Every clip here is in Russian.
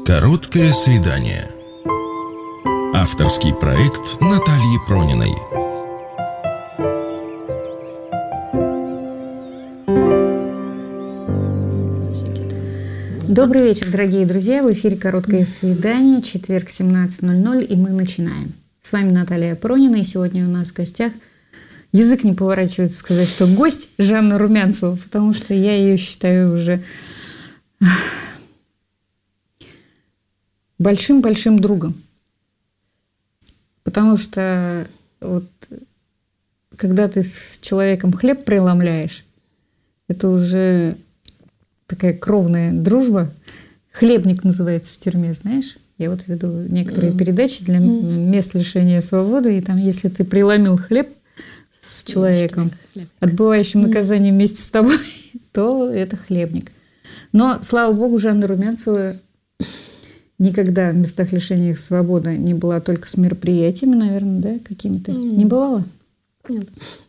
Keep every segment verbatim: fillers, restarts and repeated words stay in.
Короткое свидание. Авторский проект Натальи Прониной. Добрый вечер, дорогие друзья. В эфире «Короткое свидание», четверг, семнадцать ноль ноль, и мы начинаем. С вами Наталья Пронина, и сегодня у нас в гостях, язык не поворачивается сказать, что гость Жанна Румянцева, потому что я ее считаю уже большим-большим другом. Потому что вот когда ты с человеком хлеб преломляешь, это уже такая кровная дружба. Хлебник называется в тюрьме, знаешь? Я вот веду некоторые mm. передачи для mm. мест лишения свободы, и там, если ты преломил хлеб с человеком, хлеб. отбывающим mm. наказание вместе с тобой, то это хлебник. Но, слава богу, Жанна Румянцева никогда в местах лишения свободы не была только с мероприятиями, наверное, да, какими-то. Mm. Не бывало? Нет.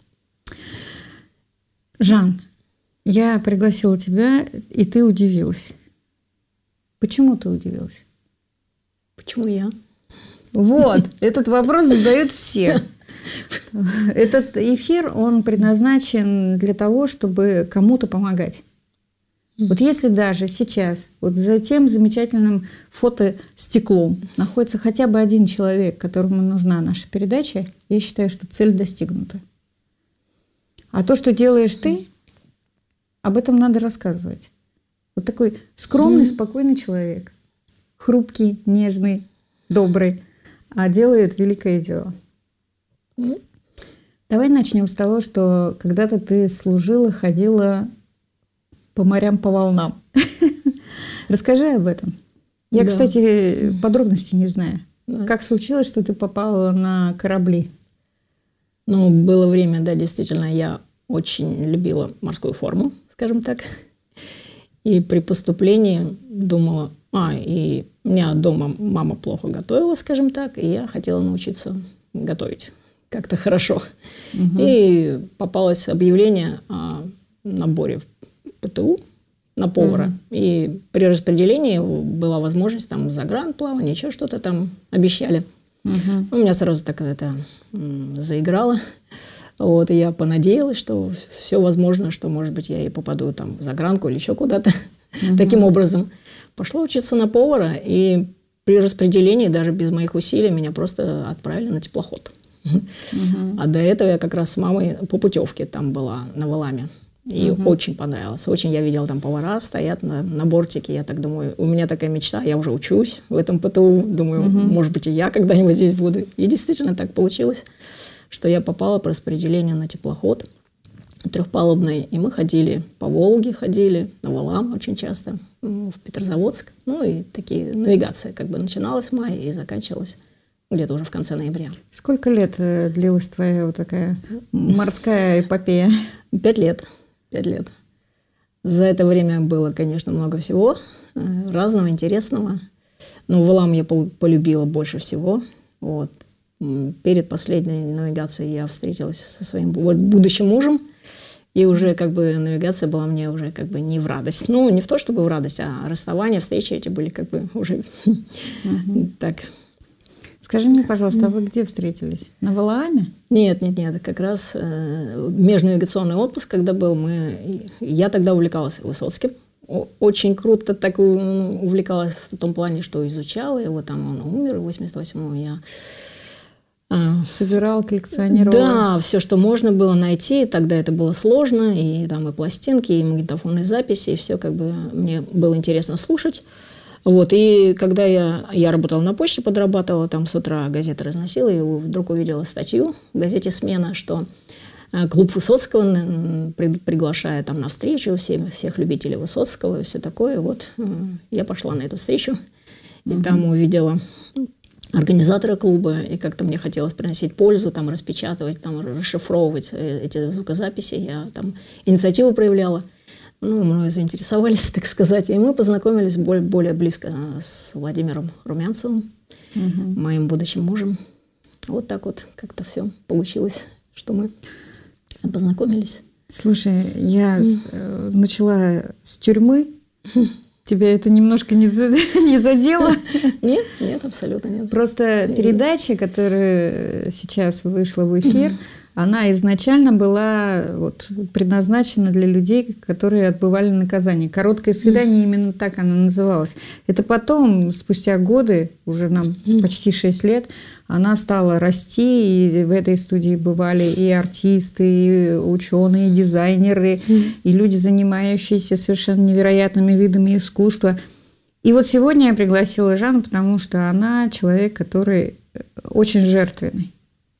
Жан, я пригласила тебя, и ты удивилась. Почему ты удивилась? Почему я? Вот, этот вопрос задают все. Этот эфир, он предназначен для того, чтобы кому-то помогать. Вот если даже сейчас вот за тем замечательным фотостеклом находится хотя бы один человек, которому нужна наша передача, я считаю, что цель достигнута. А то, что делаешь ты, об этом надо рассказывать. Вот такой скромный, mm-hmm. спокойный человек. Хрупкий, нежный, добрый. А делает великое дело. Mm-hmm. Давай начнем с того, что когда-то ты служила, ходила по морям, по волнам. Расскажи об этом. Я, да. кстати, подробностей не знаю. Да. Как случилось, что ты попала на корабли? Ну, было время, да, действительно, я очень любила морскую форму, скажем так. И при поступлении думала, а, и у меня дома мама плохо готовила, скажем так, и я хотела научиться готовить как-то хорошо. Угу. И попалось объявление о наборе в ПТУ на повара. Угу. И при распределении была возможность там загранплавание, еще что-то там обещали. Угу. У меня сразу так это заиграло. Вот, и я понадеялась, что все возможно, что, может быть, я и попаду там в загранку или еще куда-то. Uh-huh. Таким образом. Пошла учиться на повара, и при распределении, даже без моих усилий, меня просто отправили на теплоход. Uh-huh. А до этого я как раз с мамой по путевке там была на Валаме. И uh-huh. очень понравилось. Очень я видела, там повара стоят на, на бортике. Я так думаю, у меня такая мечта, я уже учусь в этом ПТУ. Думаю, uh-huh. может быть, и я когда-нибудь здесь буду. И действительно так получилось, что я попала по распределению на теплоход трехпалубный, и мы ходили по Волге, ходили на Валам очень часто, в Петрозаводск. Ну и такие навигация как бы начиналась в мае и заканчивалась где-то уже в конце ноября. Сколько лет длилась твоя вот такая морская эпопея? Пять лет. Пять лет. За это время было, конечно, много всего разного, интересного. Но Валам я полюбила больше всего. Вот. Перед последней навигацией я встретилась со своим будущим мужем, и уже как бы навигация была мне уже как бы не в радость. Ну, не в то, чтобы в радость, а расставания, встречи эти были как бы уже uh-huh. так. Скажи мне, пожалуйста, а вы где встретились? На Валааме? Нет, нет, нет, как раз э, межнавигационный отпуск, когда был, мы, я тогда увлекалась Высоцким. Очень круто так увлекалась в том плане, что изучала его, там он умер в восемьдесят восьмом, я... Собирал, коллекционировал. Да, все, что можно было найти. Тогда это было сложно. И там и пластинки, и магнитофонные записи. И все как бы мне было интересно слушать. Вот. И когда я, я работала на почте, подрабатывала, там с утра газеты разносила, и вдруг увидела статью в газете «Смена», что клуб Высоцкого приглашает там на встречу всех, всех любителей Высоцкого и все такое. Вот я пошла на эту встречу. И mm-hmm. там увидела организатора клуба, и как-то мне хотелось приносить пользу, там, распечатывать, там, расшифровывать эти звукозаписи. Я там инициативу проявляла. Ну, мною заинтересовались, так сказать. И мы познакомились более, более близко с Владимиром Румянцевым, угу. моим будущим мужем. Вот так вот как-то все получилось, что мы познакомились. Слушай, я mm. начала с тюрьмы, Тебя это немножко не, за... не задело? Нет, нет, абсолютно нет. Просто передача, которая сейчас вышла в эфир, она изначально была вот предназначена для людей, которые отбывали наказание. «Короткое свидание», именно так она называлась. Это потом, спустя годы, уже нам почти шесть лет, она стала расти, и в этой студии бывали и артисты, и ученые, и дизайнеры, и люди, занимающиеся совершенно невероятными видами искусства. И вот сегодня я пригласила Жанну, потому что она человек, который очень жертвенный.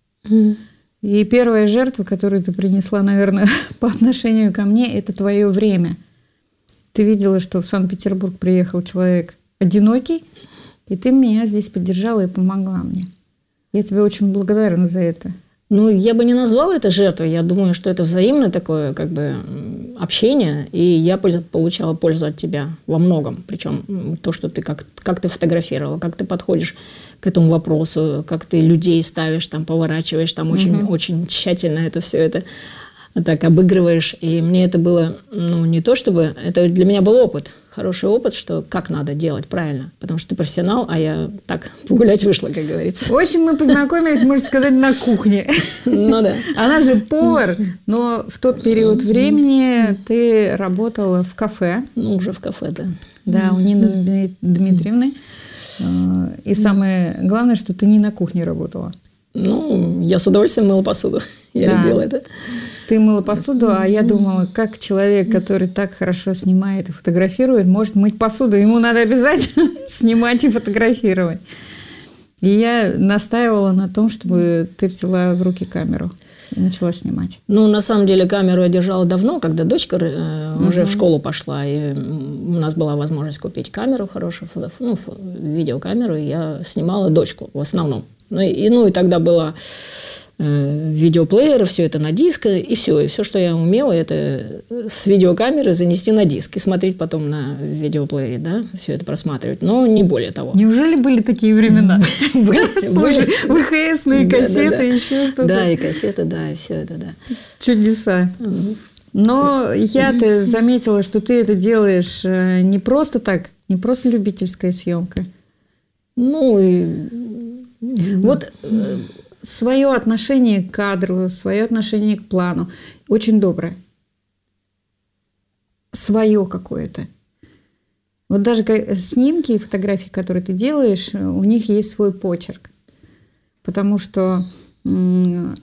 И первая жертва, которую ты принесла, наверное, по отношению ко мне, это твое время. Ты видела, что в Санкт-Петербург приехал человек одинокий, и ты меня здесь поддержала и помогла мне. Я тебе очень благодарна за это. Ну, я бы не назвала это жертвой. Я думаю, что это взаимное такое как бы общение, и я получала пользу от тебя во многом. Причем то, что ты как, как ты фотографировала, как ты подходишь к этому вопросу, как ты людей ставишь, там, поворачиваешь, там очень, угу. очень тщательно это все это так обыгрываешь. И мне это было, ну, не то чтобы... Это для меня был опыт, хороший опыт, что как надо делать правильно. Потому что ты профессионал, а я так погулять вышла, как говорится. В общем, мы познакомились, можно сказать, на кухне. Ну да. Она же повар, но в тот период времени ты работала в кафе. Ну, уже в кафе, да. Да, у Нины Дмитриевны. И самое главное, что ты не на кухне работала. Ну, я с удовольствием мыла посуду. Я да. любила это. Ты мыла посуду, а я думала, как человек, который так хорошо снимает и фотографирует, может мыть посуду. Ему надо обязательно снимать и фотографировать. И я настаивала на том, чтобы ты взяла в руки камеру и начала снимать. Ну, на самом деле, камеру я держала давно, когда дочка э, уже uh-huh. в школу пошла. И у нас была возможность купить камеру хорошую, фото, ну, видеокамеру, и я снимала дочку в основном. Ну и, ну, и тогда было э, видеоплееры, все это на диск, и все. И все, что я умела, это с видеокамеры занести на диск и смотреть потом на видеоплеере, да, все это просматривать. Но не более того. Неужели были такие времена? Слушай, ВХСные кассеты, еще что-то. Да, и кассеты, да, и все это, да. Чудеса. Но я-то заметила, что ты это делаешь не просто так, не просто любительская съемка. Ну, и... Вот э, свое отношение к кадру, свое отношение к плану очень доброе. Свое какое-то. Вот даже снимки и фотографии, которые ты делаешь, у них есть свой почерк. Потому что м-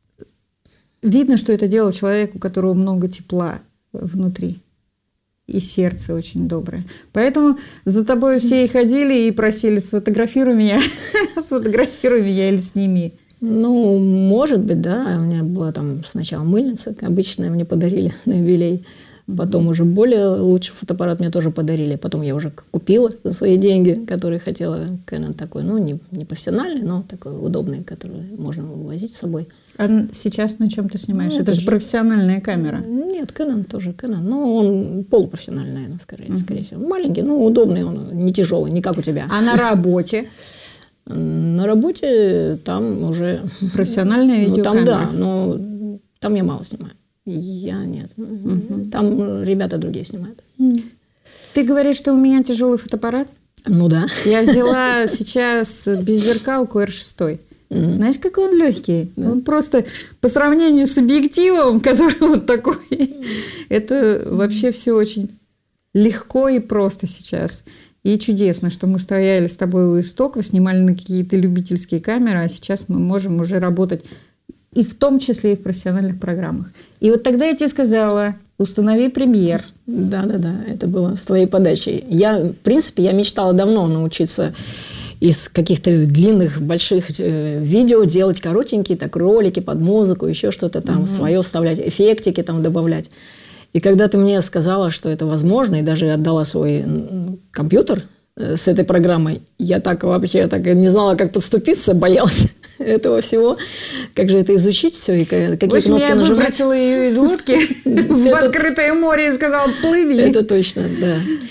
видно, что это делал человек, у которого много тепла внутри. И сердце очень доброе. Поэтому за тобой все и ходили и просили: сфотографируй меня, сфотографируй меня или сними. Ну, может быть, да. У меня была там сначала мыльница обычная, мне подарили на юбилей. Потом уже более лучший фотоаппарат мне тоже подарили. Потом я уже купила за свои деньги, которые хотела. Canon такой, ну, не, не профессиональный, но такой удобный, который можно возить с собой. А сейчас на чем ты снимаешь? Ну, это, это же профессиональная камера. Нет, Canon тоже Canon. Ну, он полупрофессиональный, наверное, скорее, uh-huh. скорее всего. Маленький, ну, удобный, он не тяжелый, не как у тебя. А на работе? На работе там уже... Профессиональная видеокамера? Ну, там, да, но там я мало снимаю. Я нет. Uh-huh. Там ребята другие снимают. Uh-huh. Ты говоришь, что у меня тяжелый фотоаппарат? Ну, да. Я взяла сейчас беззеркалку эр шесть. Mm-hmm. Знаешь, какой он легкий? Yeah. Он просто по сравнению с объективом, который вот такой, mm-hmm. это вообще все очень легко и просто сейчас. И чудесно, что мы стояли с тобой у истоков, снимали на какие-то любительские камеры, а сейчас мы можем уже работать и в том числе и в профессиональных программах. И вот тогда я тебе сказала: установи премьер. Да-да-да, это было с твоей подачей. Я, в принципе, я мечтала давно научиться из каких-то длинных, больших э, видео делать коротенькие так ролики под музыку, еще что-то там, угу. свое вставлять, эффектики там добавлять. И когда ты мне сказала, что это возможно, и даже отдала свой компьютер э, с этой программой, я так вообще так не знала, как подступиться, боялась этого всего. Как же это изучить все и какие кнопки нажимать. В общем, я выбросила ее из лодки в открытое море и сказала: плыви. Это точно, да.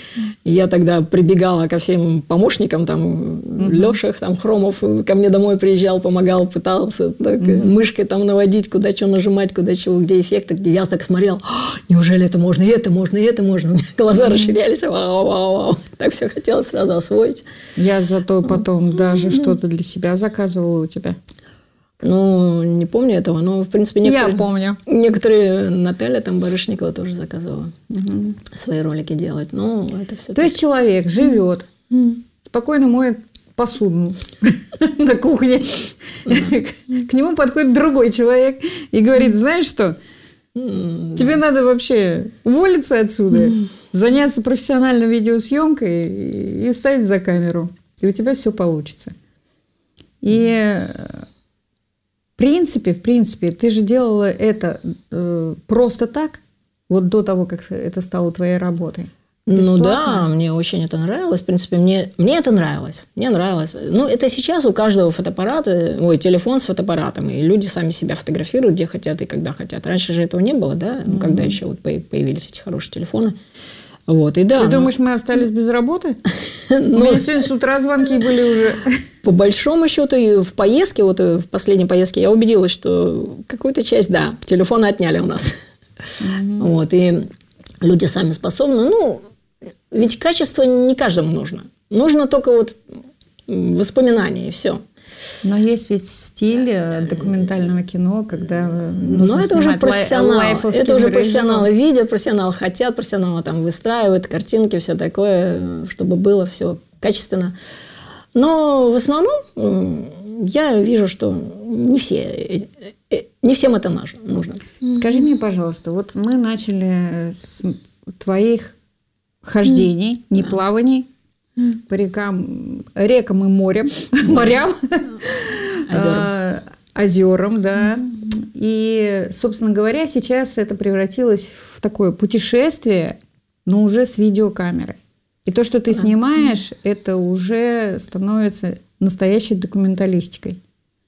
Я тогда прибегала ко всем помощникам, там, mm-hmm. Лешах, там, Хромов ко мне домой приезжал, помогал, пытался так, mm-hmm. мышкой там наводить, куда что нажимать, куда чего, где эффекты, где я так смотрел, неужели это можно, и это можно, и это можно. У меня глаза mm-hmm. расширялись, вау, вау, вау. Так все хотелось сразу освоить. Я зато потом mm-hmm. даже что-то для себя заказывала у тебя. Ну, не помню этого, но, в принципе, некоторые... Я помню. Некоторые Наталья там Барышникова тоже заказывала угу. свои ролики делать. Ну, это все. То так. есть человек живет, mm. спокойно моет посуду на кухне. К нему подходит другой человек и говорит, знаешь что, тебе надо вообще уволиться отсюда, заняться профессиональной видеосъемкой и встать за камеру. И у тебя все получится. И... В принципе, в принципе, ты же делала это э, просто так, вот до того, как это стало твоей работой. Бесплатно? Ну да, мне очень это нравилось. В принципе, мне, мне это нравилось. Мне нравилось. Ну, это сейчас у каждого фотоаппарат, ой, телефон с фотоаппаратом, и люди сами себя фотографируют, где хотят и когда хотят. Раньше же этого не было, да? Ну, mm-hmm. когда еще вот появились эти хорошие телефоны. Вот, и да, Ты но... думаешь, мы остались без работы? У меня сегодня с утра звонки были уже. По большому счету, и в поездке, вот в последней поездке, я убедилась, что какую-то часть, да, телефоны отняли у нас. Вот, и люди сами способны. Ну, ведь качество не каждому нужно. Нужно только вот воспоминания, и все. Но есть ведь стиль документального кино, когда нужно Но это уже профессионалы. Это уже профессионалы режимом. видят, профессионалы хотят, профессионалы там выстраивают картинки, все такое, чтобы было все качественно. Но в основном я вижу, что не все, не всем это нужно. Скажи мне, пожалуйста, вот мы начали с твоих хождений, mm. не плаваний, mm. по рекам, рекам и морям, морям, озерам. озерам, да. И, собственно говоря, сейчас это превратилось в такое путешествие, но уже с видеокамерой. И то, что ты снимаешь, это уже становится настоящей документалистикой.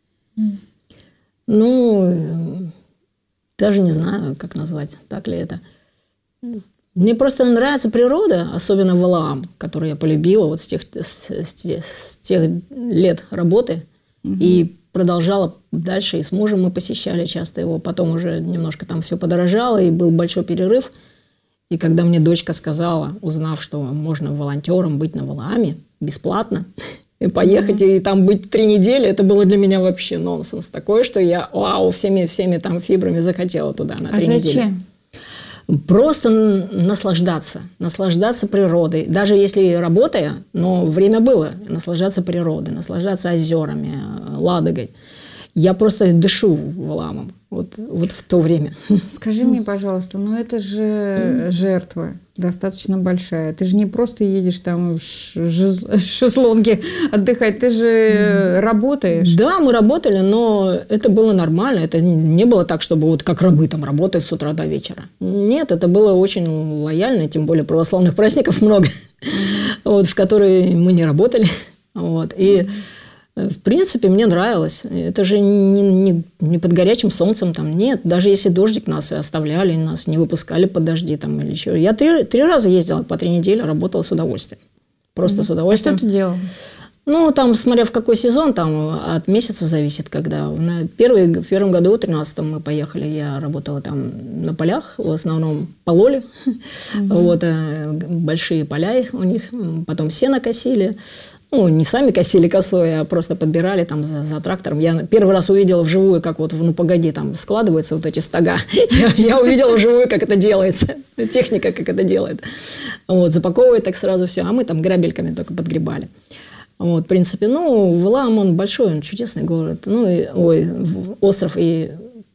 Ну, даже не знаю, как назвать, так ли это. Мне просто нравится природа, особенно Валаам, которую я полюбила вот с тех, с, с, с тех лет работы. Угу. И продолжала дальше. И с мужем мы посещали часто его. Потом уже немножко там все подорожало, и был большой перерыв. И когда мне дочка сказала, узнав, что можно волонтером быть на Валааме бесплатно, и поехать mm-hmm. и там быть три недели, это было для меня вообще нонсенс такой, что я, вау, всеми, всеми там фибрами захотела туда на три а недели. Зачем? Просто наслаждаться, наслаждаться природой. Даже если работая, но время было, наслаждаться природой, наслаждаться озерами, Ладогой. Я просто дышу Валаамом вот, вот в то время. Скажи мне, пожалуйста, ну это же жертва достаточно большая. Ты же не просто едешь там в шезлонге отдыхать, ты же работаешь. Да, мы работали, но это было нормально. Это не было так, чтобы вот как рабы там работают с утра до вечера. Нет, это было очень лояльно, тем более православных праздников много, вот, в которые мы не работали. Вот, и в принципе, мне нравилось. Это же не, не, не под горячим солнцем. Там, нет. Даже если дождик нас и оставляли, нас не выпускали под дожди. Там, или еще. Я три, три раза ездила по три недели, работала с удовольствием. Просто mm-hmm. с удовольствием. А что ты делала? Ну, там, смотря в какой сезон, там от месяца зависит, когда. На первый, в первом году, в тринадцатом мы поехали, я работала там на полях, в основном пололи. Mm-hmm. Вот, большие поля у них. Потом сено косили. Ну, не сами косили косой, а просто подбирали там за, за трактором. Я первый раз увидела вживую, как вот, ну, погоди, там складываются вот эти стога. Я, я увидела вживую, как это делается. Техника, как это делает. Вот, запаковывает так сразу все. А мы там грабельками только подгребали. Вот, в принципе, ну, Валаам, он большой, он чудесный город. Ну, и, ой, остров. И,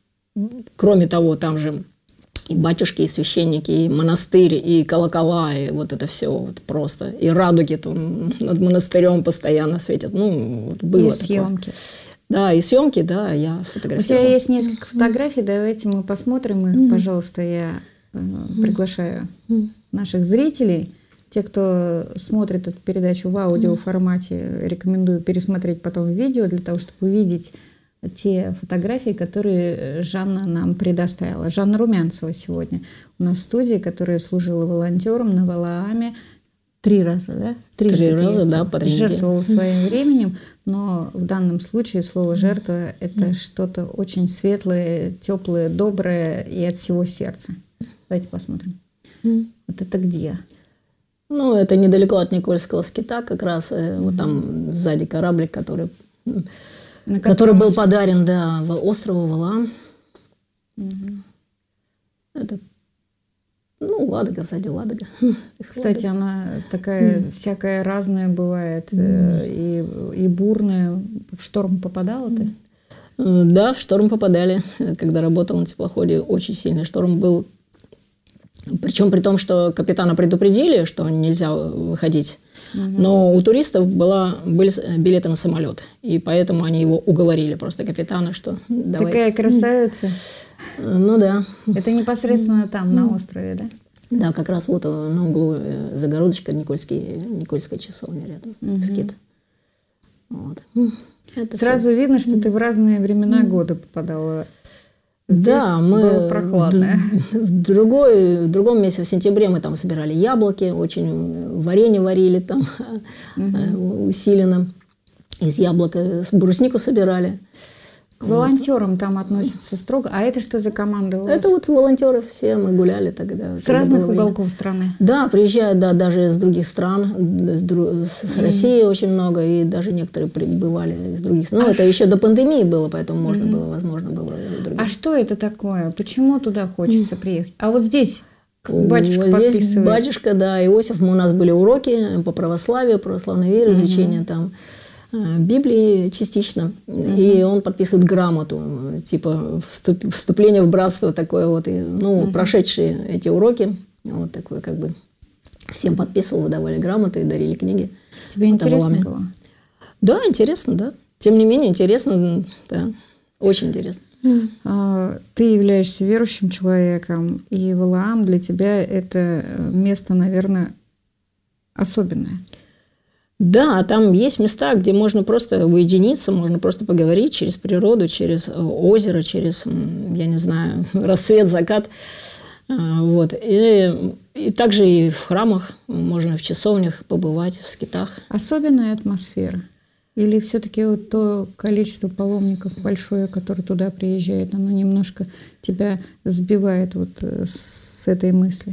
кроме того, там же и батюшки, и священники, и монастырь, и колокола, и вот это все вот просто. И радуги там над монастырем постоянно светят. Ну, вот было и такое. съемки. Да, и съемки, да, я фотографировала. У тебя есть несколько фотографий, давайте мы посмотрим их. Mm-hmm. Пожалуйста, я э, приглашаю mm-hmm. наших зрителей. Те, кто смотрит эту передачу в аудиоформате, рекомендую пересмотреть потом видео для того, чтобы увидеть те фотографии, которые Жанна нам предоставила. Жанна Румянцева сегодня у нас в студии, которая служила волонтером на Валааме три раза, да? Трижды Три ты раза, ездила. да, по три недели. Жертвовала своим временем, но в данном случае слово «жертва» – это что-то очень светлое, теплое, доброе и от всего сердца. Давайте посмотрим. Вот это где? Ну, это недалеко от Никольского скита, как раз э, вот там сзади кораблик, который, На который был котором- подарен, да, в острову Валаам. Мгм. Это, ну, Ладога, сзади Ладога. Кстати, она такая всякая разная бывает, э, и, и бурная. В шторм попадала ты? Э, Да, в шторм попадали. Когда работал на теплоходе, очень сильный шторм был. Причем при том, что капитана предупредили, что нельзя выходить. Но у туристов была, были билеты на самолет. И поэтому они его уговорили, просто капитана, что давайте. Такая красавица. Ну да. Это непосредственно там, на острове, да? Да, как раз вот на углу э, загородочка Никольский, Никольская часовня рядом, скит. Вот. Это Сразу видно, что ты в разные времена года попадала. Здесь Да, мы было прохладно. В, другой, в другом месяце, в сентябре, мы там собирали яблоки, очень варенье варили там э, усиленно. Из яблок э, бруснику собирали. К волонтерам там относятся строго. А это что за команда у вас? Это вот волонтеры все, мы гуляли тогда. С когда разных было время. уголков страны? Да, приезжают, да, даже из других стран, с, дру- с России очень много, и даже некоторые прибывали из других стран. Ну, А это ш- еще до пандемии было, поэтому можно было, возможно, было и других. А что это такое? Почему туда хочется приехать? А вот здесь батюшка Вот здесь подписывает. батюшка, да, Иосиф. У нас были уроки по православию, православной вере, изучение там э, Библии частично. И он подписывает грамоту, э, типа вступ- вступление в братство такое вот. И, ну, прошедшие эти уроки, вот такое как бы всем подписывал, выдавали грамоты и дарили книги. Тебе Вот интересно Аваламе. было? Да, интересно, да. Тем не менее, интересно, да. Очень интересно. А, Ты являешься верующим человеком, и Валаам для тебя это место, наверное, особенное. Да, там есть места, где можно просто уединиться, можно просто поговорить через природу, через озеро, через, м, я не знаю, рассвет, закат. А, Вот. И, и также и в храмах можно в часовнях побывать, в скитах. Особенная атмосфера? Или все-таки вот то количество паломников большое, которое туда приезжает, оно немножко тебя сбивает вот э, с этой мысли?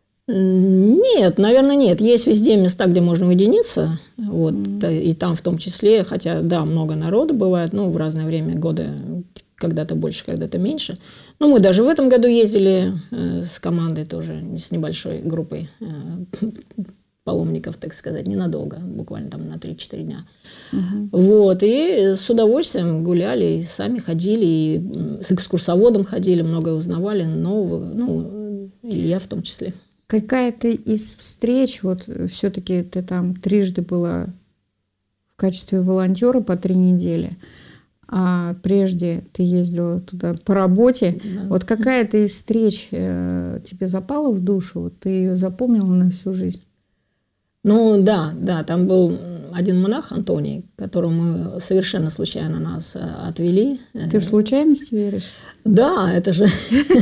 Нет, наверное, нет. Есть везде места, где можно уединиться. Вот, и там в том числе, хотя, да, много народу бывает, ну, в разное время года, когда-то больше, когда-то меньше. Ну, мы даже в этом году ездили э, с командой тоже, с небольшой группой э, паломников, так сказать, ненадолго, буквально там на три-четыре дня. Вот, и с удовольствием гуляли, и сами ходили, и м, с экскурсоводом ходили, многое узнавали нового, ну, и я в том числе. Какая-то из встреч, вот все-таки ты там трижды была в качестве волонтера по три недели, а прежде ты ездила туда по работе. Да. Вот какая-то из встреч э, тебе запала в душу, вот ты ее запомнила на всю жизнь? Ну да, да, там был один монах Антоний, которого мы совершенно случайно нас э, отвели. Ты в случайности веришь? Да, это же,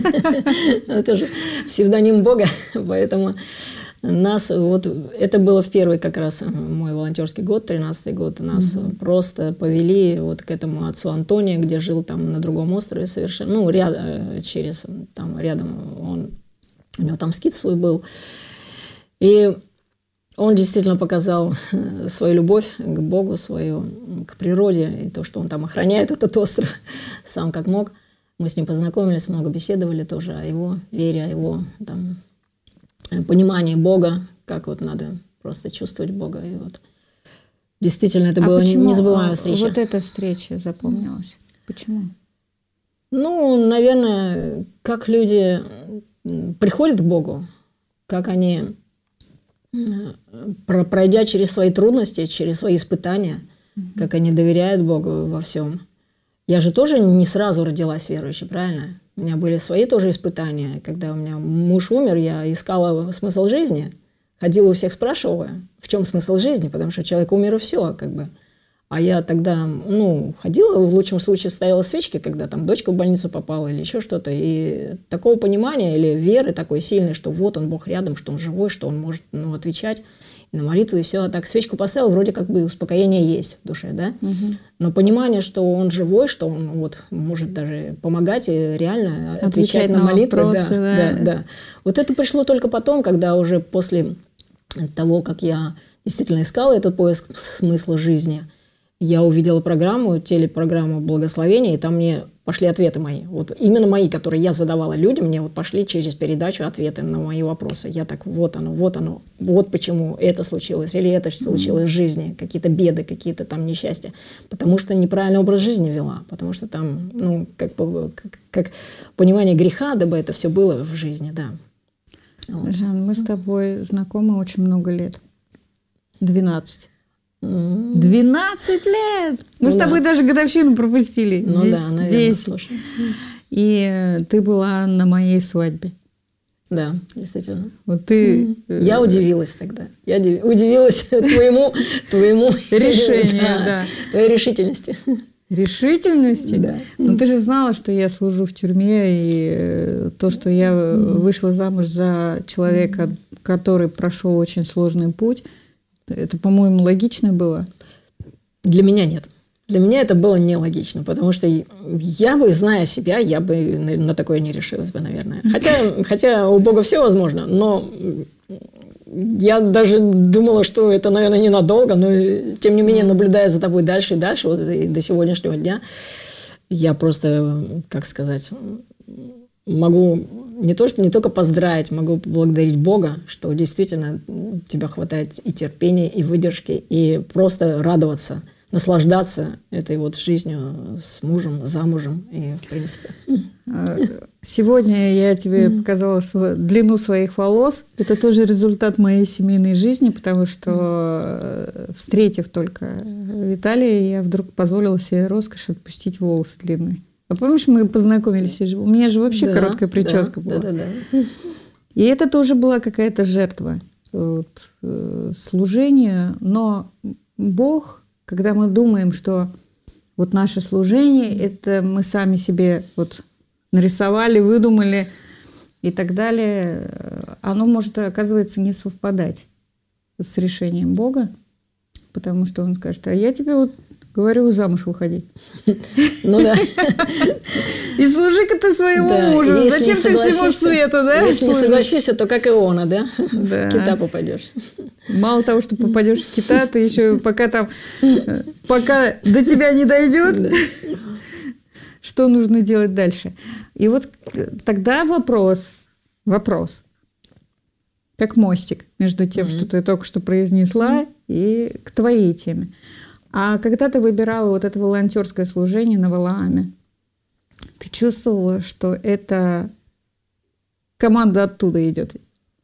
это же псевдоним Бога, поэтому нас вот это было в первый как раз мой волонтерский год, тринадцатый год, нас просто повели вот к этому отцу Антонию, где жил там на другом острове совершенно, ну ряд, через там рядом он, у него там скит свой был, и он действительно показал свою любовь к Богу, свою к природе, и то, что он там охраняет этот остров сам как мог. Мы с ним познакомились, много беседовали тоже о его вере, о его там, понимании Бога, как вот надо просто чувствовать Бога. И вот действительно это А была почему, незабываемая а, встреча. Вот эта встреча запомнилась. Почему? Ну, наверное, как люди приходят к Богу, как они, пройдя через свои трудности, через свои испытания, mm-hmm. как они доверяют Богу во всем. Я же тоже не сразу родилась верующей, правильно? У меня были свои тоже испытания. Когда у меня муж умер, я искала смысл жизни. Ходила у всех, спрашивала, в чем смысл жизни, потому что человек умер и все, как бы. А я тогда, ну, ходила, в лучшем случае ставила свечки, когда там дочка в больницу попала или еще что-то. И такого понимания или веры такой сильной, что вот он, Бог рядом, что он живой, что он может, ну, отвечать. на молитву, и все. А так свечку поставил, вроде как бы успокоение есть в душе, да? Угу. Но понимание, что он живой, что он вот может даже помогать и реально отвечать, отвечать на, на молитвы. вопросы, да, да. да, да. Вот это пришло только потом, когда уже после того, как я действительно искала этот поиск смысла жизни, я увидела программу, телепрограмму «Благословение», и там мне пошли ответы мои. Вот именно мои, которые я задавала людям, мне вот пошли через передачу ответы на мои вопросы. Я так, вот оно, вот оно, вот почему это случилось, или это случилось в жизни, какие-то беды, какие-то там несчастья. Потому что неправильный образ жизни вела, потому что там, ну, как, как, как понимание греха, дабы это все было в жизни, да. Вот. Жан, мы с тобой знакомы очень много лет. двенадцать. двенадцать лет! Мы Ну с да. тобой даже годовщину пропустили. Ну Дес- да, наверное, десять. слушай. И ты была на моей свадьбе. Да, действительно. Вот ты... Я удивилась тогда. Я удив- удивилась твоему, твоему Решению, да. твоей решительности. решительности. Да. Но ты же знала, что я служу в тюрьме, и то, что я вышла замуж за человека, который прошел очень сложный путь, это, по-моему, логично было? Для меня нет. Для меня это было нелогично, потому что я бы, зная себя, я бы на такое не решилась бы, наверное. Хотя, хотя у Бога все возможно, но я даже думала, что это, наверное, ненадолго, но тем не менее, наблюдая за тобой дальше и дальше, вот и до сегодняшнего дня, я просто, как сказать, могу не, то, что, не только поздравить, могу поблагодарить Бога, что действительно у тебя хватает и терпения, и выдержки, и просто радоваться, наслаждаться этой вот жизнью с мужем, замужем. И, в принципе... Сегодня я тебе показала св- длину своих волос. Это тоже результат моей семейной жизни, потому что, встретив только Виталия, я вдруг позволила себе роскошь отпустить волосы длинные. А помнишь, мы познакомились? У меня же вообще да, короткая прическа да, была. Да, да, да. И это тоже была какая-то жертва вот, э, служению. Но Бог, когда мы думаем, что вот наше служение, это мы сами себе вот нарисовали, выдумали и так далее, оно может, оказывается, не совпадать с решением Бога, потому что Он скажет: а я тебе вот говорю, замуж выходи. Ну да. И служи-ка ты своему Да, мужу. если Зачем не ты всему согласишься- свету, да? Если не служишь? согласишься, то как Иона, да? Да. В кита попадешь. Мало того, что попадешь в кита, ты еще пока там, э, пока до тебя не дойдет, что нужно делать дальше. И вот тогда вопрос, вопрос, как мостик между тем, что ты только что произнесла, и к твоей теме. А когда ты выбирала вот это волонтерское служение на Валааме, ты чувствовала, что это команда оттуда идет?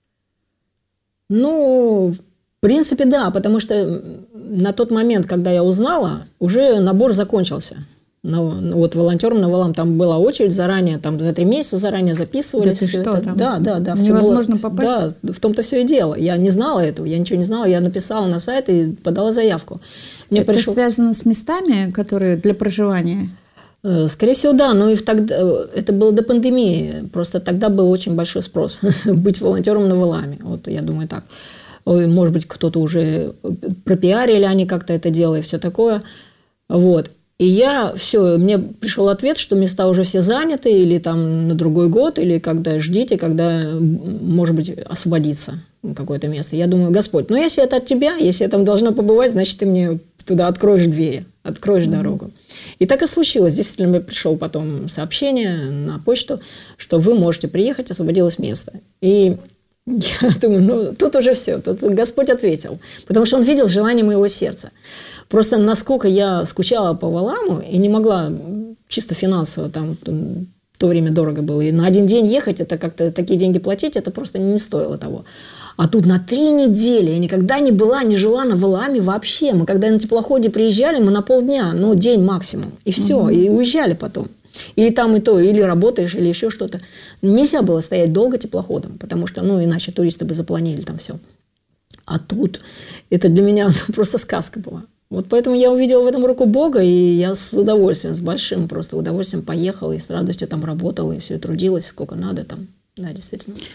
Ну, в принципе, да, потому что на тот момент, когда я узнала, уже набор закончился. На, вот волонтерам на Валаам там была очередь заранее, там за три месяца заранее записывались. Да ты всё что это. там? Да, да, да. всё Невозможно было. попасть? Да, в том-то все и дело. Я не знала этого, я ничего не знала. Я написала на сайт и подала заявку. Мне Это пришел... связано с местами, которые для проживания? Э, Скорее всего, да, но и в тогда, это было до пандемии. Просто тогда был очень большой спрос быть волонтером на Валааме. Вот я думаю так. Ой, может быть, кто-то уже пропиарили они как-то это дело и все такое. Вот. И я, все, мне пришел ответ, что места уже все заняты, или там на другой год, или когда ждите, когда, может быть, освободится какое-то место. Я думаю: Господь, ну если это от Тебя, если я там должна побывать, значит, Ты мне туда откроешь двери, откроешь mm-hmm. дорогу. И так и случилось. Действительно, мне пришло потом сообщение на почту, что вы можете приехать, освободилось место. И я думаю, ну тут уже все, тут Господь ответил, потому что Он видел желание моего сердца. Просто насколько я скучала по Валааму и не могла чисто финансово, там, там в то время дорого было, и на один день ехать, это как-то такие деньги платить, это просто не стоило того. А тут на три недели я никогда не была, не жила на Валааме вообще. Мы когда на теплоходе приезжали, мы на полдня, ну день максимум, и все, угу. и уезжали потом. Или там и то, или работаешь, или еще что-то. Нельзя было стоять долго теплоходом, потому что, ну, иначе туристы бы запланили там все. А тут это для меня просто сказка была. Вот поэтому я увидела в этом руку Бога, и я с удовольствием, с большим просто удовольствием поехала, и с радостью там работала, и все, и трудилась сколько надо там. Да, действительно.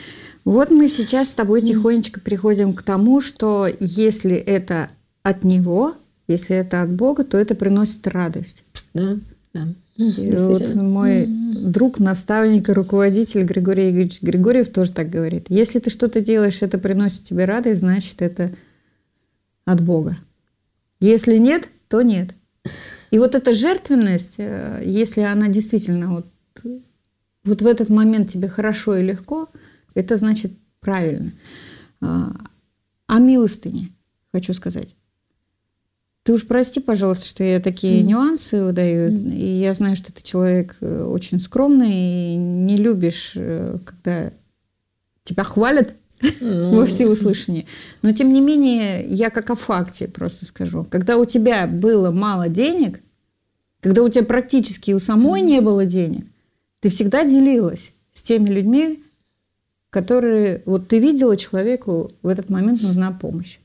Вот мы сейчас с тобой тихонечко приходим к тому, что если это от Него, если это от Бога, то это приносит радость. Да, да. И вот мой друг, наставник и руководитель Григорий Игоревич Григорьев тоже так говорит. Если ты что-то делаешь, это приносит тебе радость, значит, это от Бога. Если нет, то нет. И вот эта жертвенность, если она действительно вот, вот в этот момент тебе хорошо и легко, это значит правильно. О милостыне хочу сказать. Ты уж прости, пожалуйста, что я такие mm. нюансы выдаю. Mm. И я знаю, что ты человек очень скромный и не любишь, когда тебя хвалят mm. во всеуслышание. Но, тем не менее, я как о факте просто скажу. Когда у тебя было мало денег, когда у тебя практически у самой mm. не было денег, ты всегда делилась с теми людьми, которые... Вот ты видела, человеку в этот момент нужна помощь.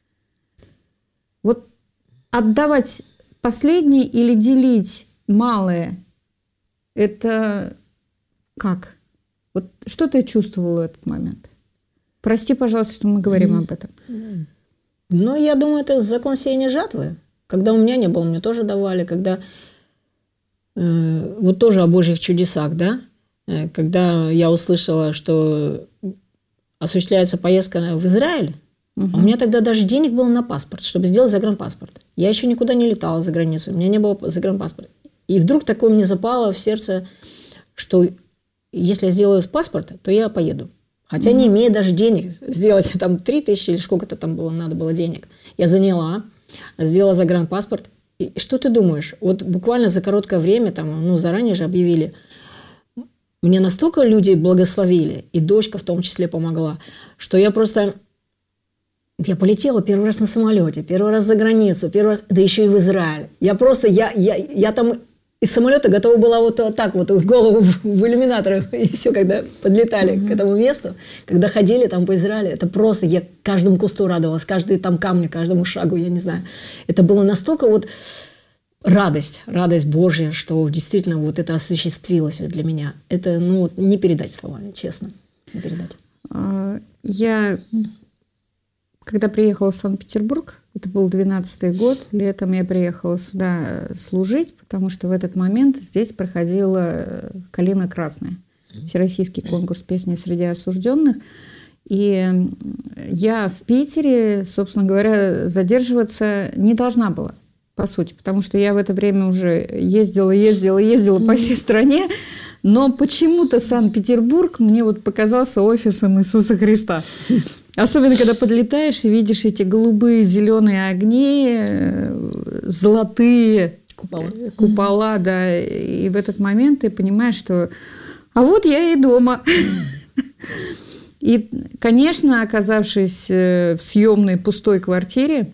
Вот отдавать последнее или делить малое, это как? Вот что ты чувствовала в этот момент? Прости, пожалуйста, что мы говорим mm. об этом. Ну, я думаю, это закон сеяния жатвы. Когда у меня не было, мне тоже давали. Когда э, вот тоже о Божьих чудесах, да? Э, когда я услышала, что осуществляется поездка в Израиль, угу. а у меня тогда даже денег было на паспорт, чтобы сделать загранпаспорт. Я еще никуда не летала за границу, у меня не было загранпаспорта. И вдруг такое мне запало в сердце, что если я сделаю паспорт, то я поеду. Хотя угу. не имея даже денег сделать там три тысячи или сколько-то там было, надо было денег. Я заняла, сделала загранпаспорт. И что ты думаешь? Вот буквально за короткое время, там, ну заранее же объявили, мне настолько люди благословили, и дочка в том числе помогла, что я просто... Я полетела первый раз на самолете, первый раз за границу, первый раз, да еще и в Израиль. Я просто, я, я, я там из самолета готова была вот так вот в голову в, в иллюминатор, и все, когда подлетали mm-hmm. к этому месту, когда ходили там по Израилю, это просто, я каждому кусту радовалась, каждый там камню, каждому шагу, я не знаю. Это было настолько вот радость, радость Божья, что действительно вот это осуществилось для меня. Это, ну, не передать словами, честно, не передать. Я... Когда приехала в Санкт-Петербург, это был двенадцатый год, летом я приехала сюда служить, потому что в этот момент здесь проходила «Калина красная», всероссийский конкурс песни среди осужденных. И я в Питере, собственно говоря, задерживаться не должна была, по сути, потому что я в это время уже ездила, ездила, ездила по всей стране, но почему-то Санкт-Петербург мне вот показался офисом Иисуса Христа. Особенно, когда подлетаешь и видишь эти голубые, зеленые огни, золотые купола, купола, да, и в этот момент ты понимаешь, что а вот я и дома. И, конечно, оказавшись в съемной пустой квартире,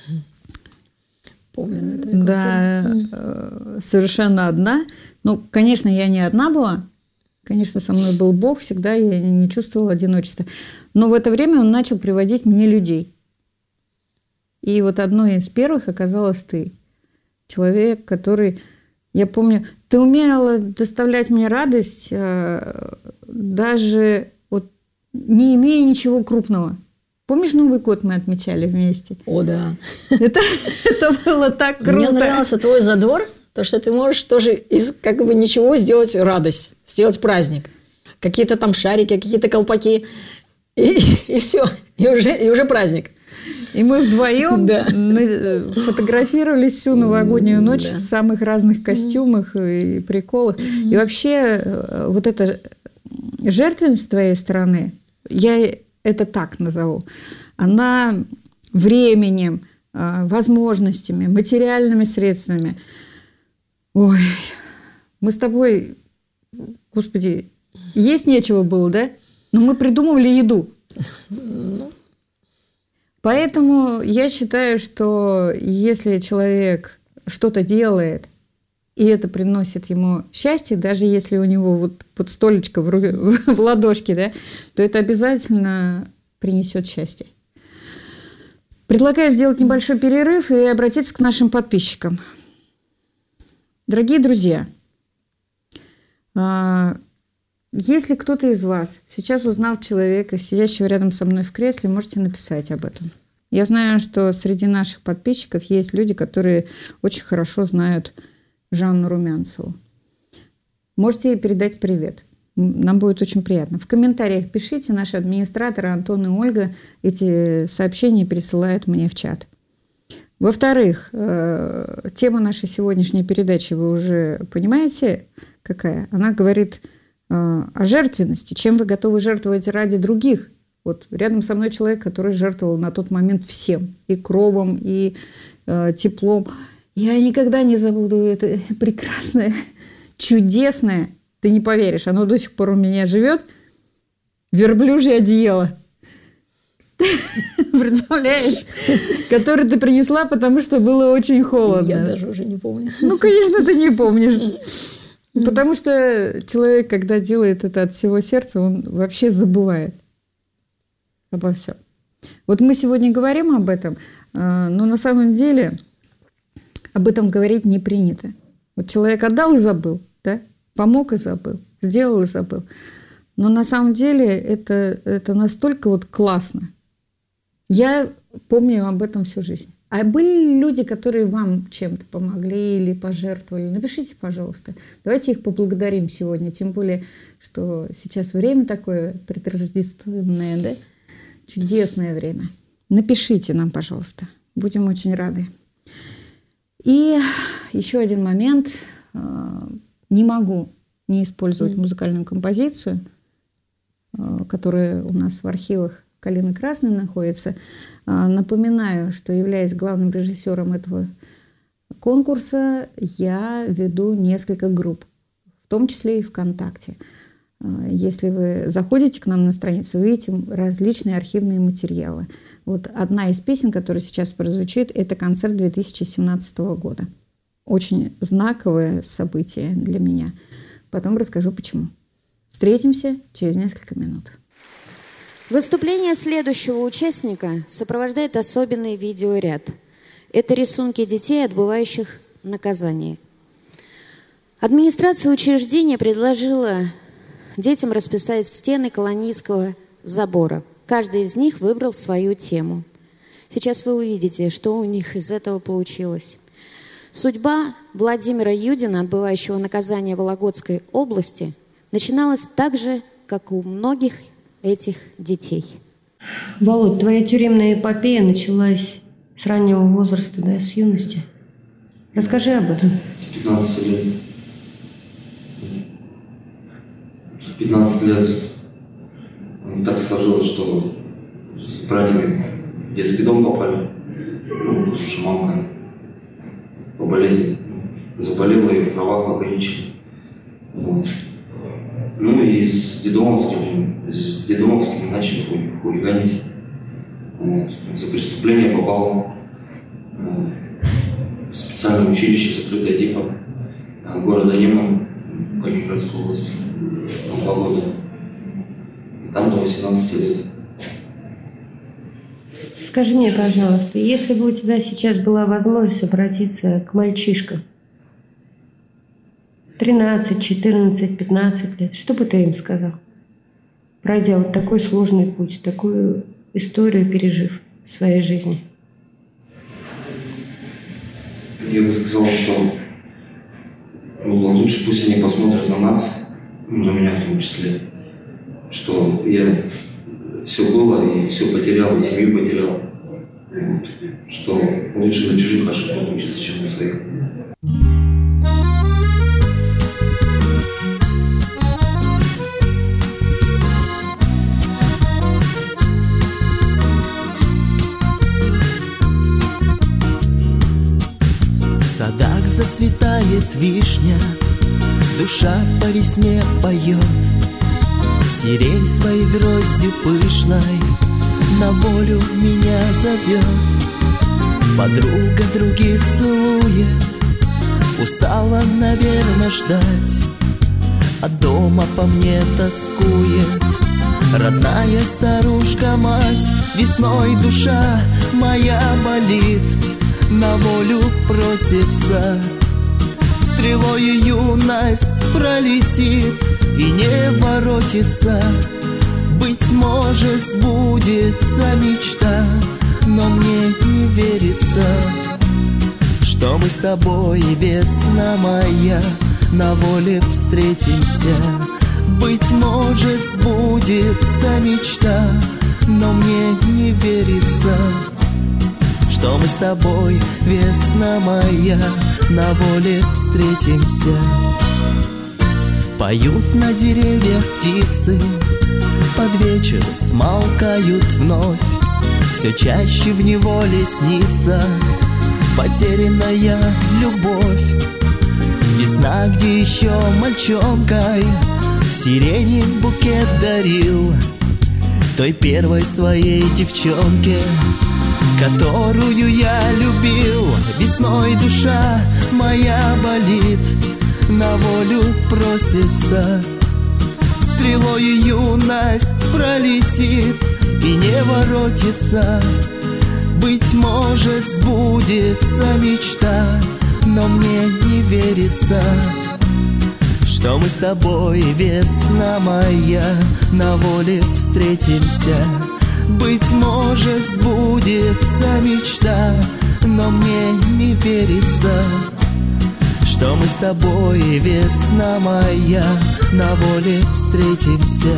помню, да, совершенно одна. Ну, конечно, я не одна была. Конечно, со мной был Бог всегда, я не чувствовала одиночества. Но в это время Он начал приводить мне людей. И вот одной из первых оказалась ты. Человек, который, я помню, ты умела доставлять мне радость, даже вот не имея ничего крупного. Помнишь, Новый год мы отмечали вместе? О, да. Это, это было так круто. Мне нравился твой задор, то, что ты можешь тоже из как бы ничего сделать радость, сделать праздник. Какие-то там шарики, какие-то колпаки, и, и все, и уже, и уже праздник. И мы вдвоем да. фотографировались всю новогоднюю ночь да. в самых разных костюмах и приколах. Mm-hmm. И вообще вот эта жертвенность с твоей стороны, я это так назову, она временем, возможностями, материальными средствами. Ой, мы с тобой, Господи, есть нечего было, да? Но мы придумывали еду. Поэтому я считаю, что если человек что-то делает, и это приносит ему счастье, даже если у него вот, вот столечко в, руке, в ладошке, да, то это обязательно принесет счастье. Предлагаю сделать небольшой перерыв и обратиться к нашим подписчикам. Дорогие друзья, Если кто-то из вас сейчас узнал человека, сидящего рядом со мной в кресле, можете написать об этом. Я знаю, что среди наших подписчиков есть люди, которые очень хорошо знают Жанну Румянцеву. Можете ей передать привет. Нам будет очень приятно. В комментариях пишите. Наши администраторы Антон и Ольга эти сообщения пересылают мне в чат. Во-вторых, тема нашей сегодняшней передачи вы уже понимаете, какая? Она говорит о жертвенности. Чем вы готовы жертвовать ради других? Вот рядом со мной человек, который жертвовал на тот момент всем. И кровом, и э, теплом. Я никогда не забуду это прекрасное, чудесное, ты не поверишь, оно до сих пор у меня живет, верблюжье одеяло. Представляешь? Которое ты принесла, потому что было очень холодно. Я даже уже не помню. Ну, конечно, ты не помнишь. Потому что человек, когда делает это от всего сердца, он вообще забывает обо всем. Вот мы сегодня говорим об этом, но на самом деле об этом говорить не принято. Вот человек отдал и забыл, да? Помог и забыл, сделал и забыл. Но на самом деле это, это настолько вот классно. Я помню об этом всю жизнь. А были люди, которые вам чем-то помогли или пожертвовали? Напишите, пожалуйста. Давайте их поблагодарим сегодня. Тем более, что сейчас время такое предрождественное, да? Чудесное время. Напишите нам, пожалуйста. Будем очень рады. И еще один момент. Не могу не использовать mm. музыкальную композицию, которая у нас в архивах Калины Красной находится. Напоминаю, что, являясь главным режиссером этого конкурса, я веду несколько групп, в том числе и ВКонтакте. Если вы заходите к нам на страницу, вы видите различные архивные материалы. Вот одна из песен, которая сейчас прозвучит, это концерт две тысячи семнадцатого года. Очень знаковое событие для меня. Потом расскажу, почему. Встретимся через несколько минут. Выступление следующего участника сопровождает особенный видеоряд. Это рисунки детей, отбывающих наказание. Администрация учреждения предложила детям расписать стены колонийского забора. Каждый из них выбрал свою тему. Сейчас вы увидите, что у них из этого получилось. Судьба Владимира Юдина, отбывающего наказание в Вологодской области, начиналась так же, как у многих этих детей. Володь, твоя тюремная эпопея началась с раннего возраста, да, с юности. Расскажи об этом. С пятнадцати лет. В пятнадцать лет так сложилось, что с братьями в детский дом попали. Ну, потому что мамка по болезни заболела, ее в правах ограничили. Вот. Ну и с Дедомовским, с Дедомовским начали хулиганить. Вот. За преступление попал в специальное училище, закрытое типа города Неман, Калининградской области, на два года. И там до восемнадцати лет. Скажи мне, пожалуйста, если бы у тебя сейчас была возможность обратиться к мальчишкам, тринадцать, четырнадцать, пятнадцать лет, что бы ты им сказал, пройдя вот такой сложный путь, такую историю пережив в своей жизни? Я бы сказал, что ну, лучше пусть они посмотрят на нас, на меня в том числе, что я все было и все потерял, и семью потерял, вот, что лучше на чужих ошибках учиться, чем на своих. В садах зацветает вишня, душа по весне поет, сирень своей гроздью пышной на волю меня зовет. Подруга других целует, устала, наверное, ждать, а дома по мне тоскует родная старушка-мать. Весной душа моя болит, на волю просится. Стрелою юность пролетит и не воротится. Быть может, сбудется мечта, но мне не верится, что мы с тобой, весна моя, на воле встретимся. Быть может, сбудется мечта, но мне не верится, что мы с тобой, весна моя, на воле встретимся. Поют на деревьях птицы, под вечер смолкают вновь. Все чаще в неволе снится потерянная любовь. Весна, где еще мальчонкой сирени букет дарил той первой своей девчонке, которую я любил. Весной душа моя болит, на волю просится. Стрелою юность пролетит и не воротится. Быть может, сбудется мечта, но мне не верится, что мы с тобой, весна моя, на воле встретимся. Быть может, сбудется мечта, но мне не верится, что мы с тобой, весна моя, на воле встретимся.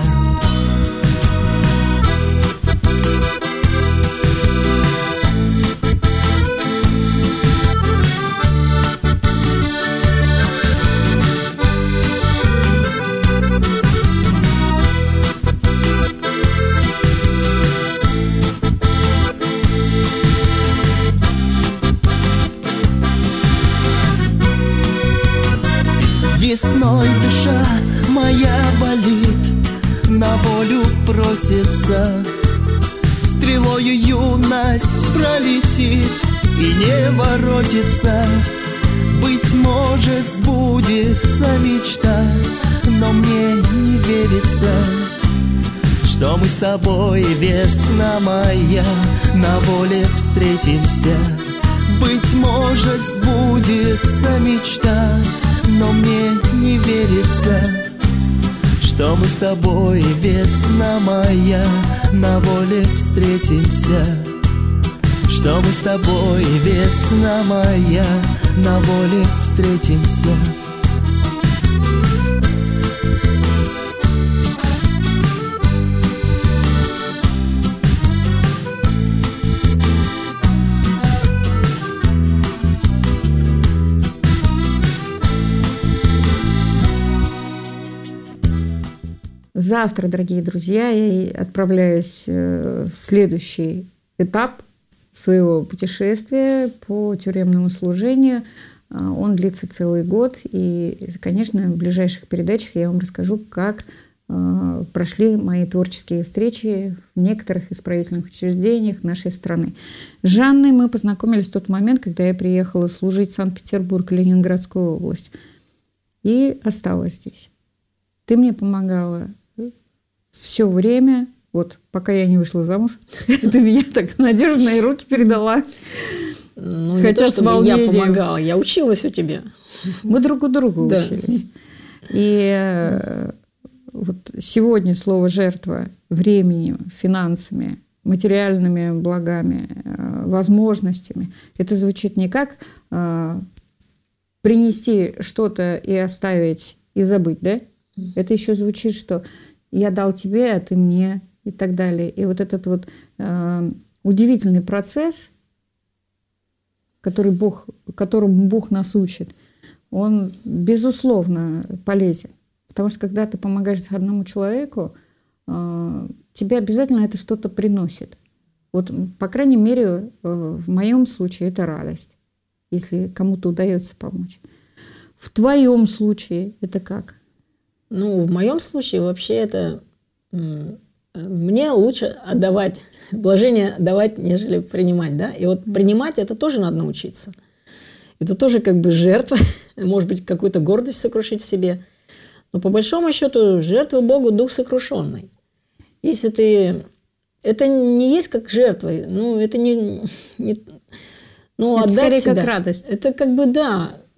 Весной душа моя болит, на волю просится. Стрелою юность пролетит и не воротится. Быть может, сбудется мечта, но мне не верится, что мы с тобой, весна моя, на воле встретимся. Быть может, сбудется мечта, но мне не верится, что мы с тобой, весна моя, на воле встретимся. Что мы с тобой, весна моя, на воле встретимся. Завтра, дорогие друзья, я отправляюсь в следующий этап своего путешествия по тюремному служению. Он длится целый год. И, конечно, в ближайших передачах я вам расскажу, как прошли мои творческие встречи в некоторых исправительных учреждениях нашей страны. С Жанной мы познакомились в тот момент, когда я приехала служить в Санкт-Петербург, Ленинградскую область. И осталась здесь. Ты мне помогала все время, вот пока я не вышла замуж, ты меня так надежные руки передала. Ну, хотя не то, с волнением. Я помогала, я училась у тебя. Мы друг у друга да. учились. И вот сегодня слово «жертва» временем, финансами, материальными благами, возможностями, это звучит не как принести что-то и оставить, и забыть, да? Это еще звучит, что я дал тебе, а ты мне, и так далее. И вот этот вот э, удивительный процесс, который Бог, которому Бог нас учит, он, безусловно, полезен. Потому что когда ты помогаешь одному человеку, э, тебе обязательно это что-то приносит. Вот, по крайней мере, э, в моем случае это радость, если кому-то удается помочь. В твоем случае это как? Ну, в моем случае вообще это мне лучше отдавать, блажение давать, нежели принимать, да. И вот принимать это тоже надо научиться. Это тоже как бы жертва, может быть, какую-то гордость сокрушить в себе. Но по большому счету жертва Богу дух сокрушенный. Если ты... Это не есть как жертва, ну, это не... не ну, это отдать скорее себя. Как радость. Это как бы, да...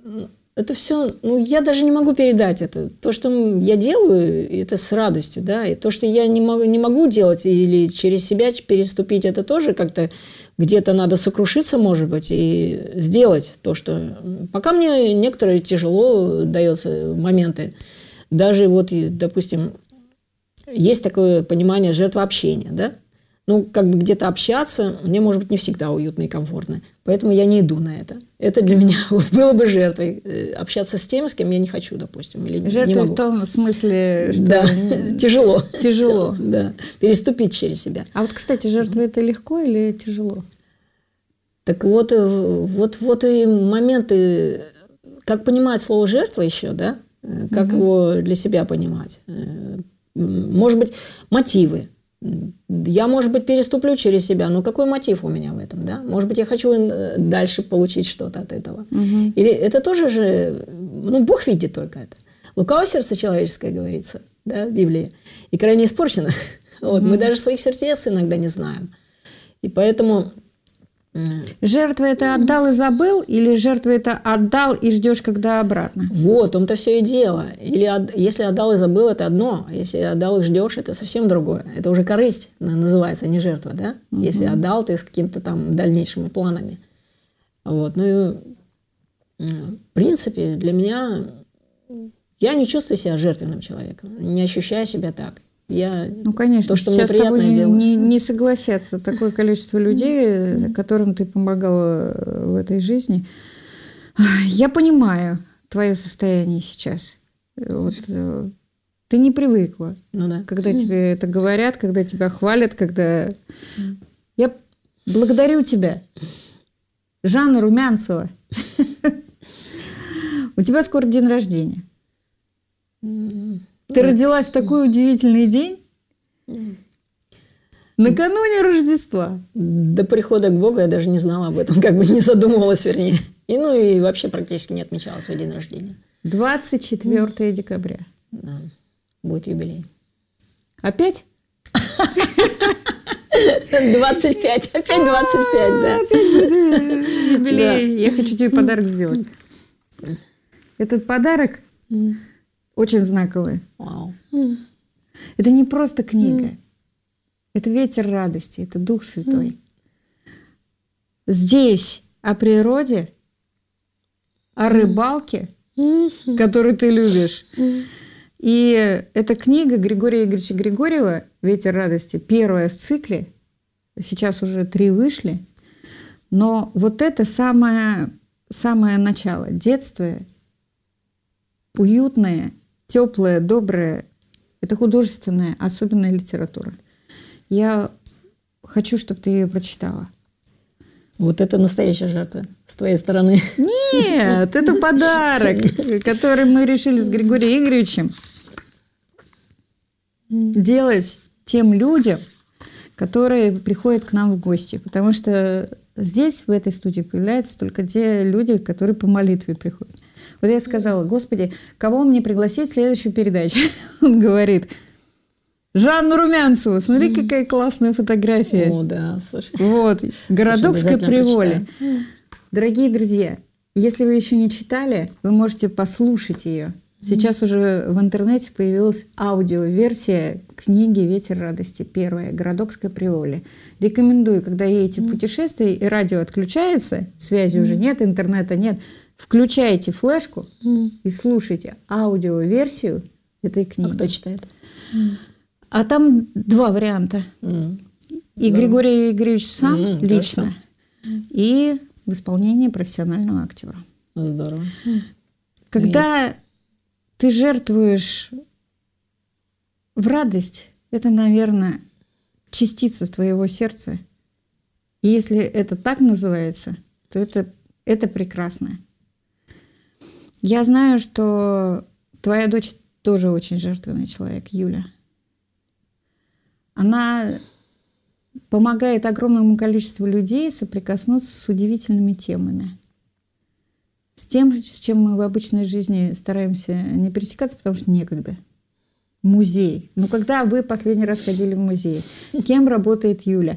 это все, ну, я даже не могу передать это. То, что я делаю, это с радостью, да, и то, что я не могу, не могу делать или через себя переступить, это тоже как-то где-то надо сокрушиться, может быть, и сделать то, что... Пока мне некоторые тяжело дается моменты. Даже вот, допустим, есть такое понимание жертвообщения, да? Ну, как бы где-то общаться мне, может быть, не всегда уютно и комфортно. Поэтому я не иду на это. Это для меня вот было бы жертвой. Общаться с тем, с кем я не хочу, допустим. Или жертвой в том смысле, что... Да, тяжело. Тяжело. Да, переступить через себя. А вот, кстати, жертва это легко или тяжело? Так вот, вот, вот и моменты, как понимать слово «жертва» еще, да? Как угу. его для себя понимать. Может быть, мотивы. Я, может быть, переступлю через себя, но какой мотив у меня в этом, да? Может быть, я хочу дальше получить что-то от этого. Угу. Или это тоже же, ну, Бог видит только это. Лукаво сердце человеческое, говорится, да, в Библии, и крайне испорчено. Вот, угу. Мы даже своих сердец иногда не знаем. И поэтому... Жертва это отдал и забыл, или жертва это отдал и ждешь, когда обратно? Вот, он-то все и дело. Или от, если отдал и забыл, это одно. Если отдал и ждешь, это совсем другое. Это уже корысть называется, не жертва, да? Угу. Если отдал ты с какими-то там дальнейшими планами. Вот. Ну и в принципе для меня я не чувствую себя жертвенным человеком, не ощущаю себя так. Я, ну, конечно, то, что сейчас мне с тобой не, не, не согласятся такое количество людей, которым ты помогала в этой жизни. Я понимаю твое состояние сейчас. Вот, ты не привыкла, ну, да. когда тебе это говорят, когда тебя хвалят, когда... Я благодарю тебя, Жанна Румянцева. У тебя скоро день рождения. Ты родилась в такой удивительный день, накануне Рождества. До прихода к Богу я даже не знала об этом, как бы не задумывалась, вернее. И, ну и вообще практически не отмечала свой день рождения. двадцать четвёртого декабря. Да, будет юбилей. Опять? двадцать пять, опять двадцать пять, да. Опять будет юбилей. Я хочу тебе подарок сделать. Этот подарок... очень знаковые. Вау. Это не просто книга. Mm. Это ветер радости, это Дух Святой. Mm. Здесь о природе, о рыбалке, mm. которую ты любишь. Mm. И эта книга Григория Игоревича Григорьева «Ветер радости», первая в цикле. Сейчас уже три вышли. Но вот это самое, самое начало. Детство, уютное, теплая, добрая, это художественная, особенная литература. Я хочу, чтобы ты ее прочитала. Вот это настоящая жертва с твоей стороны. Нет, это подарок, который мы решили с Григорием Игоревичем делать тем людям, которые приходят к нам в гости. Потому что здесь, в этой студии, появляются только те люди, которые по молитве приходят. Вот я сказала: Господи, кого мне пригласить в следующую передачу? Он говорит: Жанну Румянцеву. Смотри, mm. какая классная фотография. О, да, слушай. Вот, Городокское приволье. Дорогие друзья, если вы еще не читали, вы можете послушать ее. Сейчас mm. уже в интернете появилась аудиоверсия книги «Ветер радости», первая, «Городокское приволье». Рекомендую, когда едете в путешествие и радио отключается, связи mm. уже нет, интернета нет, включайте флешку mm. и слушайте аудиоверсию этой книги. А кто читает? А там два варианта. Mm. И да. Григорий Игоревич сам mm, лично, mm. и в исполнении профессионального актера. Здорово. Когда Нет. ты жертвуешь в радость, это, наверное, частица твоего сердца. И если это так называется, то это, это прекрасно. Я знаю, что твоя дочь тоже очень жертвенный человек, Юля. Она помогает огромному количеству людей соприкоснуться с удивительными темами. С тем, с чем мы в обычной жизни стараемся не пересекаться, потому что некогда. Музей. Ну, когда вы последний раз ходили в музей? Кем работает Юля?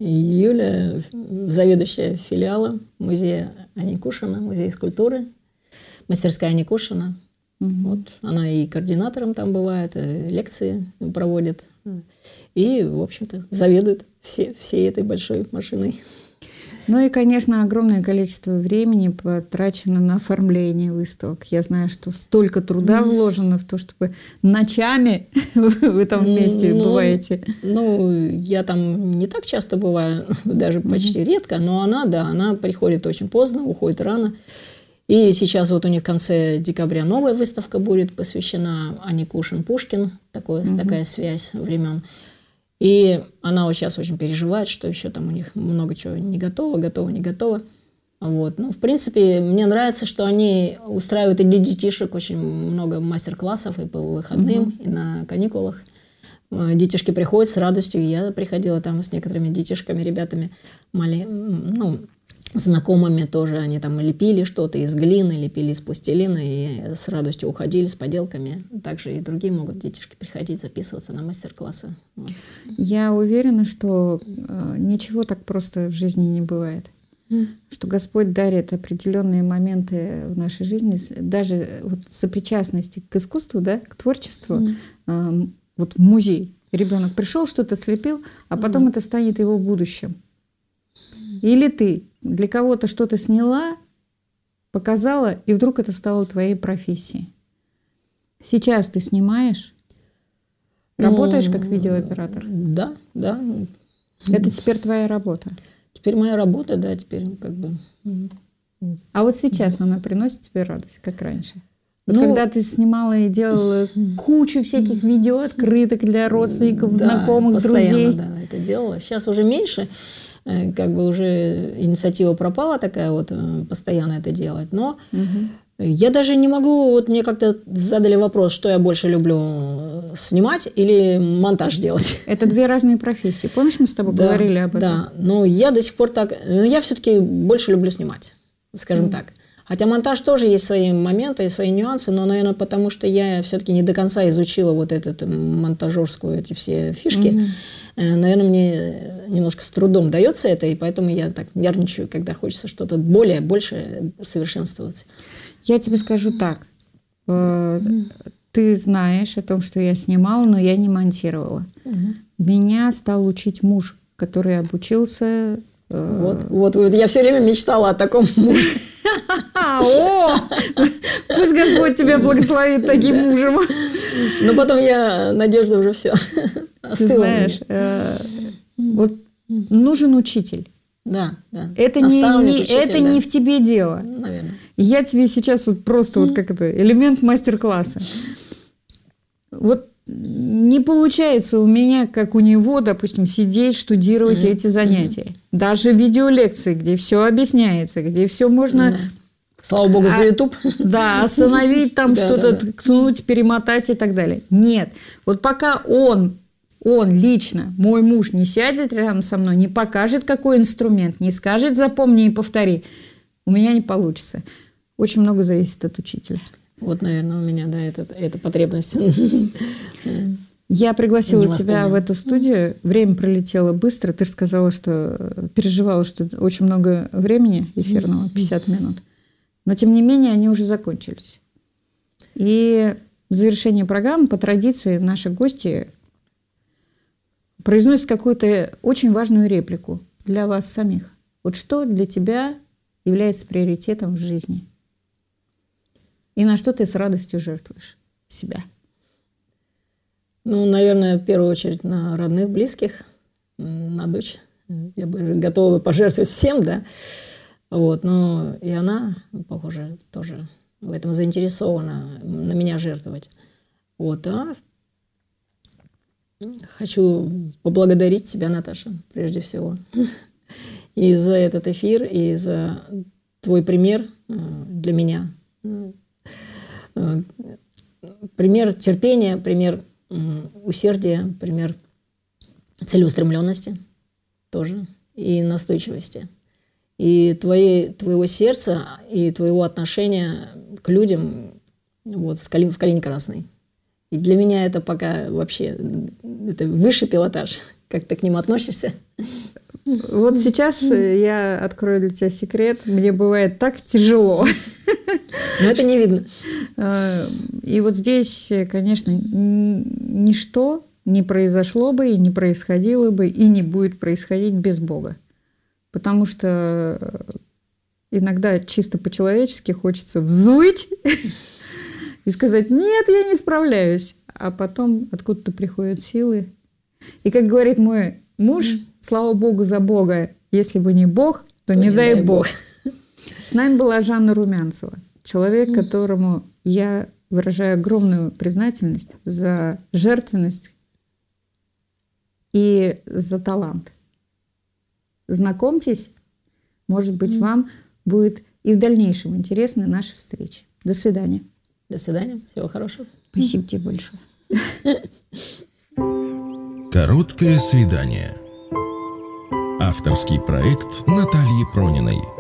Юля заведующая филиалом музея Ани Кушина, музея скульптуры. мастерская Ани Кушина. Угу. Вот она и координатором там бывает, и лекции проводит. И, в общем-то, заведует все, всей этой большой машиной. Ну и, конечно, огромное количество времени потрачено на оформление выставок. Я знаю, что столько труда mm. вложено в то, чтобы ночами в этом месте ну, бываете. Ну, я там не так часто бываю, даже почти mm-hmm. редко, но она, да, она приходит очень поздно, уходит рано. И сейчас вот у них в конце декабря новая выставка будет посвящена Ане Кушин-Пушкин, такое, mm-hmm. такая связь времен. И она вот сейчас очень переживает, что еще там у них много чего не готово, готово, не готово. Вот. Ну, в принципе, мне нравится, что они устраивают и для детишек очень много мастер-классов и по выходным, угу. и на каникулах. Детишки приходят с радостью. Я приходила там с некоторыми детишками, ребятами, мали... ну, знакомыми тоже. Они там лепили что-то из глины, лепили из пластилина и с радостью уходили с поделками. Также и другие могут детишки приходить, записываться на мастер-классы. Вот. Я уверена, что э, ничего так просто в жизни не бывает. Mm. Что Господь дарит определенные моменты в нашей жизни, даже вот сопричастности к искусству, да, к творчеству. Mm. Э, вот в музей ребенок пришел, что-то слепил, а потом mm. это станет его будущим. Или ты для кого-то что-то сняла, показала, и вдруг это стало твоей профессией. Сейчас ты снимаешь, работаешь как видеооператор? Да, да. Это теперь твоя работа? Теперь моя работа, да, теперь как бы... А вот сейчас она приносит тебе радость, как раньше? Вот ну, когда ты снимала и делала кучу всяких видеооткрыток для родственников, да, знакомых, постоянно, друзей. Да, это делала. Сейчас уже меньше. Как бы уже инициатива пропала такая вот, постоянно это делать. Но угу. я даже не могу, вот мне как-то задали вопрос, что я больше люблю, снимать или монтаж делать. Это две разные профессии. Помнишь, мы с тобой да, говорили об этом? Да, но я до сих пор так, я все-таки больше люблю снимать, скажем угу. так. Хотя монтаж тоже есть свои моменты и свои нюансы, но, наверное, потому что я все-таки не до конца изучила вот эту монтажерскую, эти все фишки. Mm-hmm. Наверное, мне немножко с трудом дается это, и поэтому я так нервничаю, когда хочется что-то более, больше совершенствоваться. Я тебе скажу так. Mm-hmm. Ты знаешь о том, что я снимала, но я не монтировала. Mm-hmm. Меня стал учить муж, который обучился... Вот, вот, вот, я все время мечтала о таком муже. О, пусть Господь тебя благословит таким мужем. Но потом я, Надежда, уже все. Ты знаешь, вот нужен учитель. Да, да. Это не, не, учитель, это да. не в тебе дело. Наверное. Я тебе сейчас вот просто вот как это элемент мастер-класса. Вот не получается у меня, как у него, допустим, сидеть, штудировать mm-hmm. эти занятия. Mm-hmm. Даже видеолекции, где все объясняется, где все можно... Mm-hmm. Слава богу, за YouTube. Да, остановить там что-то, ткнуть, перемотать и так далее. Нет. Вот пока он, он лично, мой муж, не сядет рядом со мной, не покажет, какой инструмент, не скажет «запомни и повтори», у меня не получится. Очень много зависит от учителя. Вот, наверное, у меня, да, это, это потребность. Я пригласила тебя в эту студию. Время пролетело быстро. Ты же сказала, что переживала, что очень много времени эфирного, пятьдесят минут. Но, тем не менее, они уже закончились. И в завершении программы, по традиции, наши гости произносят какую-то очень важную реплику для вас самих. Вот что для тебя является приоритетом в жизни? И на что ты с радостью жертвуешь себя? Ну, наверное, в первую очередь на родных, близких, на дочь. Я бы готова пожертвовать всем, да. Вот, но и она, похоже, тоже в этом заинтересована, на меня жертвовать. Вот, а хочу поблагодарить тебя, Наташа, прежде всего. И за этот эфир, и за твой пример для меня. Пример терпения, пример усердия, пример целеустремленности тоже и настойчивости. И твоей, твоего сердца и твоего отношения к людям вот, в Калине Красной. И для меня это пока вообще это высший пилотаж. Как ты к ним относишься? Вот сейчас я открою для тебя секрет. Мне бывает так тяжело. Но это не видно. И вот здесь, конечно, ничто не произошло бы и не происходило бы и не будет происходить без Бога. Потому что иногда чисто по-человечески хочется взвыть и сказать: нет, я не справляюсь. А потом откуда-то приходят силы. И как говорит мой муж, слава Богу за Бога, если бы не Бог, то, то не, не дай, дай Бог. Бог. С нами была Жанна Румянцева, человек, которому я выражаю огромную признательность за жертвенность и за талант. Знакомьтесь, может быть, mm. вам будет и в дальнейшем интересны наши встречи. До свидания. До свидания. Всего хорошего. Спасибо тебе большое. Короткое свидание. Авторский проект Натальи Прониной.